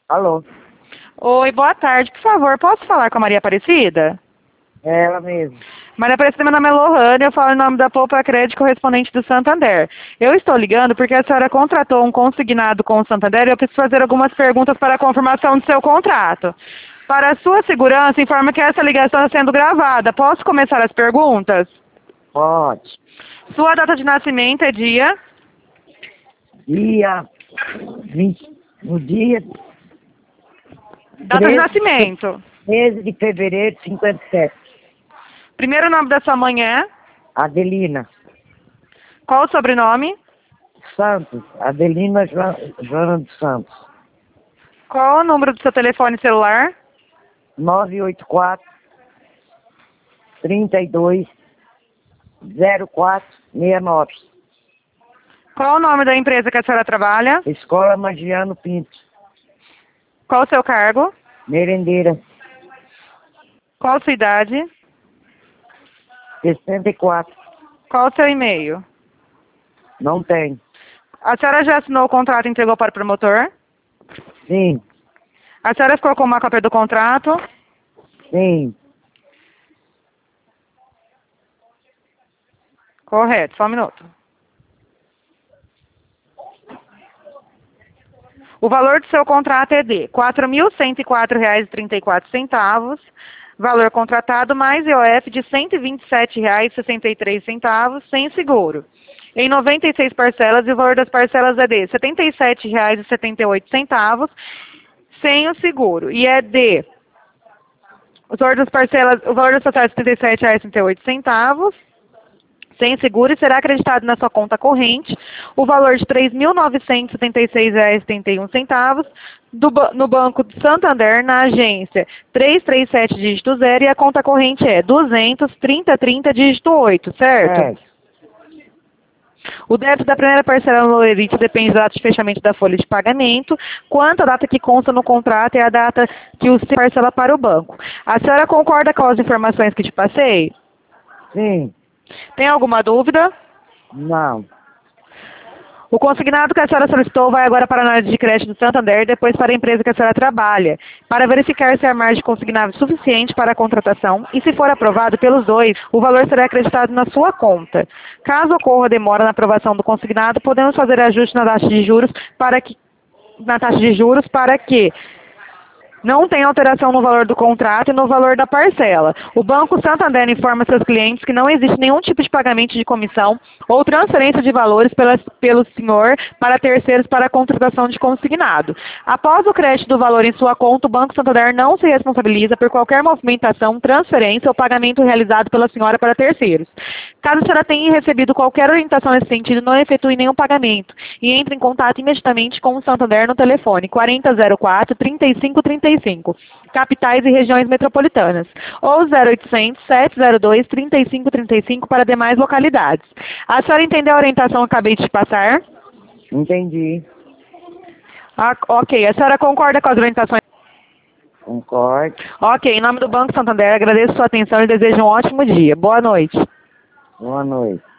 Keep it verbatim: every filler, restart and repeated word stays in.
Alô? Oi, boa tarde. Por favor, posso falar com a Maria Aparecida? É ela mesmo. Maria Aparecida, meu nome é Lohane, eu falo em nome da Poupa Crédito correspondente do Santander. Eu estou ligando porque a senhora contratou um consignado com o Santander e eu preciso fazer algumas perguntas para a confirmação do seu contrato. Para a sua segurança, informa que essa ligação está sendo gravada. Posso começar as perguntas? Pode. Sua data de nascimento é dia? Dia vinte, no dia Data de nascimento. treze de fevereiro de cinquenta e sete. Primeiro nome da sua mãe é? Adelina Qual o sobrenome? Santos. Adelina Jo- Joana dos Santos. Qual o número do seu telefone celular? nove oito quatro, trinta e dois, zero quatro seis nove. Qual o nome da empresa que a senhora trabalha? Escola Magiano Pinto. Qual o seu cargo? Merendeira. Qual a sua idade? sessenta e quatro. Qual o seu e-mail? Não tem. A senhora já assinou o contrato e entregou para o promotor? Sim. A senhora ficou com uma cópia do contrato? Sim. Correto, só um minuto. O valor do seu contrato é de quatro mil cento e quatro reais e trinta e quatro centavos, valor contratado mais I O F de cento e vinte e sete reais e sessenta e três centavos, sem seguro. Em noventa e seis parcelas, e o valor das parcelas é de setenta e sete reais e setenta e oito centavos, sem o seguro. E é de o valor das parcelas, o valor das parcelas é setenta e sete reais e setenta e oito centavos, sem seguro, e será acreditado na sua conta corrente o valor de três mil novecentos e setenta e seis reais e setenta e um centavos do, ba- no Banco de Santander, na agência trezentos e trinta e sete, dígito zero, e a conta corrente é duzentos, trinta, trinta, dígito oito, certo? É. O débito da primeira parcela no Lerite depende da data de fechamento da folha de pagamento, quanto a data que consta no contrato é a data que o senhor parcela para o banco. A senhora concorda com as informações que te passei? Sim. Tem alguma dúvida? Não. O consignado que a senhora solicitou vai agora para a análise de crédito do Santander e depois para a empresa que a senhora trabalha, para verificar se a margem consignada é suficiente para a contratação e, se for aprovado pelos dois, o valor será acreditado na sua conta. Caso ocorra demora na aprovação do consignado, podemos fazer ajuste na taxa de juros para que na taxa de juros para que não tem alteração no valor do contrato e no valor da parcela. O Banco Santander informa seus clientes que não existe nenhum tipo de pagamento de comissão ou transferência de valores pela, pelo senhor para terceiros para a contratação de consignado. Após o crédito do valor em sua conta, o Banco Santander não se responsabiliza por qualquer movimentação, transferência ou pagamento realizado pela senhora para terceiros. Caso a senhora tenha recebido qualquer orientação nesse sentido, não efetue nenhum pagamento e entre em contato imediatamente com o Santander no telefone quarenta zero quatro, trinta e cinco trinta e cinco, capitais e regiões metropolitanas, ou zero oitocentos, sete zero dois, trinta e cinco trinta e cinco para demais localidades. A senhora entendeu a orientação que acabei de te passar? Entendi. Ah, ok. A senhora concorda com as orientações? Concordo. Ok. Em nome do Banco Santander, agradeço sua atenção e desejo um ótimo dia. Boa noite. Boa noite.